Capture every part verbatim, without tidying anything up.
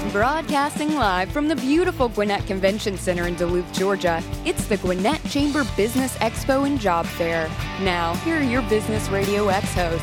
Broadcasting live from the beautiful Gwinnett Convention Center in Duluth, Georgia, it's the Gwinnett Chamber Business Expo and Job Fair. Now, here are your Business Radio X hosts.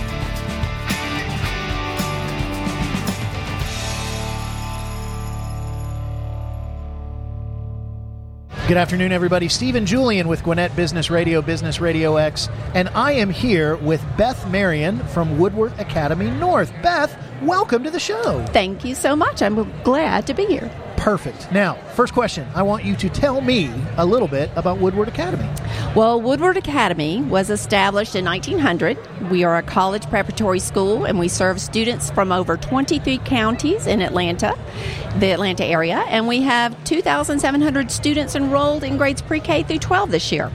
Good afternoon, everybody. Stephen Julian with Gwinnett Business Radio, Business Radio X, and I am here with Beth Marion from Woodward Academy North. Beth, welcome to the show. Thank you so much. I'm glad to be here. Perfect. Now, first question. I want you to tell me a little bit about Woodward Academy. Well, Woodward Academy was established in nineteen hundred. We are a college preparatory school, and we serve students from over twenty-three counties in Atlanta, the Atlanta area, and we have two thousand seven hundred students enrolled in grades pre-K through twelve this year.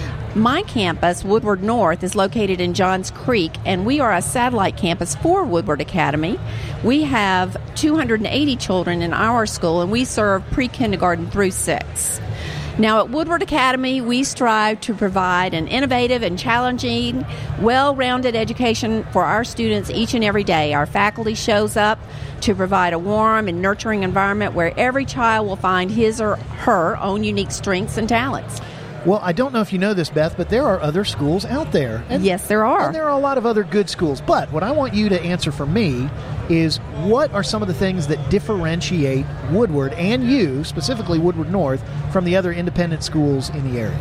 My campus, Woodward North, is located in Johns Creek, and we are a satellite campus for Woodward Academy. We have two hundred eighty children in our school, and we serve pre-kindergarten through six. Now, at Woodward Academy, we strive to provide an innovative and challenging, well-rounded education for our students each and every day. Our faculty shows up to provide a warm and nurturing environment where every child will find his or her own unique strengths and talents. Well, I don't know if you know this, Beth, but there are other schools out there. And, yes, there are. And there are a lot of other good schools. But what I want you to answer for me is, what are some of the things that differentiate Woodward and you, specifically Woodward North, from the other independent schools in the area?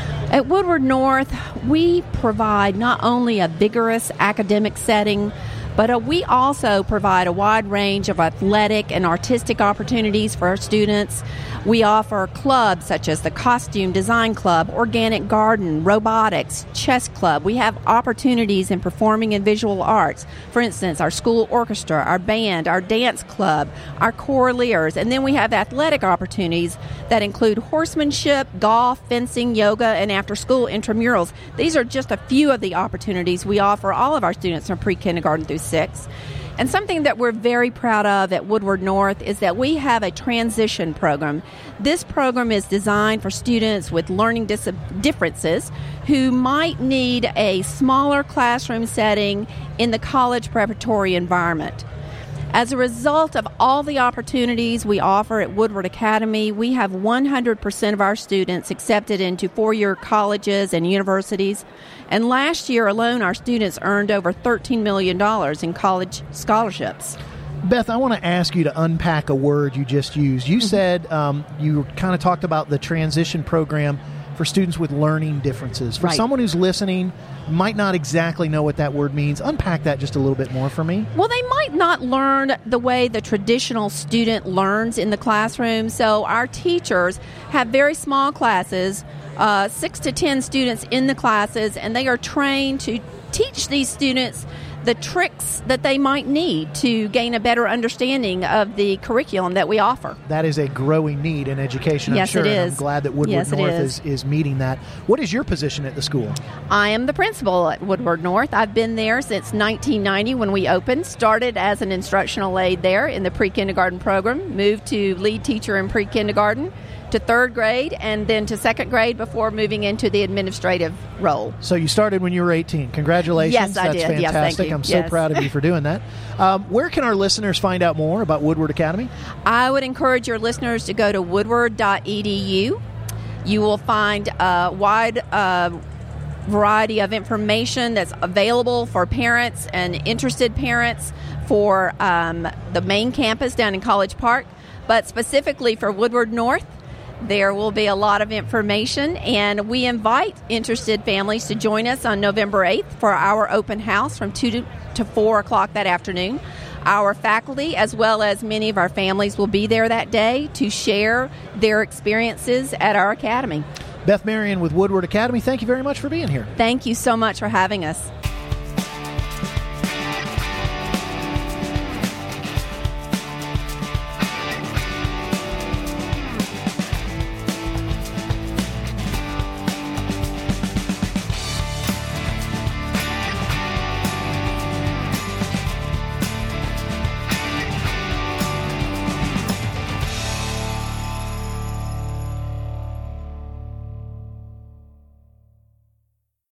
At Woodward North, we provide not only a vigorous academic setting, but uh, we also provide a wide range of athletic and artistic opportunities for our students. We offer clubs such as the Costume Design Club, Organic Garden, Robotics, Chess Club. We have opportunities in performing and visual arts. For instance, our school orchestra, our band, our dance club, our choraleers. And then we have athletic opportunities that include horsemanship, golf, fencing, yoga, and after-school intramurals. These are just a few of the opportunities we offer all of our students from pre-kindergarten through six. And something that we're very proud of at Woodward North is that we have a transition program. This program is designed for students with learning dis- differences who might need a smaller classroom setting in the college preparatory environment. As a result of all the opportunities we offer at Woodward Academy, we have one hundred percent of our students accepted into four-year colleges and universities. And last year alone, our students earned over thirteen million dollars in college scholarships. Beth, I want to ask you to unpack a word you just used. You mm-hmm. said um, you kind of talked about the transition program for students with learning differences. For right. someone who's listening, might not exactly know what that word means. Unpack that just a little bit more for me. Well, they might not learn the way the traditional student learns in the classroom. So our teachers have very small classes, uh, six to ten students in the classes, and they are trained to teach these students the tricks that they might need to gain a better understanding of the curriculum that we offer. That is a growing need in education, yes, I'm sure. It is. And I'm glad that Woodward yes, North is. is, is meeting that. What is your position at the school? I am the principal at Woodward North. I've been there since nineteen ninety when we opened. Started as an instructional aide there in the pre-kindergarten program, moved to lead teacher in pre-kindergarten, to third grade, and then to second grade before moving into the administrative role. So you started when you were eighteen. Congratulations. Yes, I That's did. fantastic. Yes, thank you. I'm so yes. proud of you for doing that. Um, where can our listeners find out more about Woodward Academy? I would encourage your listeners to go to woodward dot e d u. You will find a wide uh, variety of information that's available for parents and interested parents for um, the main campus down in College Park, but specifically for Woodward North. There will be a lot of information, and we invite interested families to join us on November eighth for our open house from two to four o'clock that afternoon. Our faculty, as well as many of our families, will be there that day to share their experiences at our academy. Beth Marion with Woodward Academy, thank you very much for being here. Thank you so much for having us.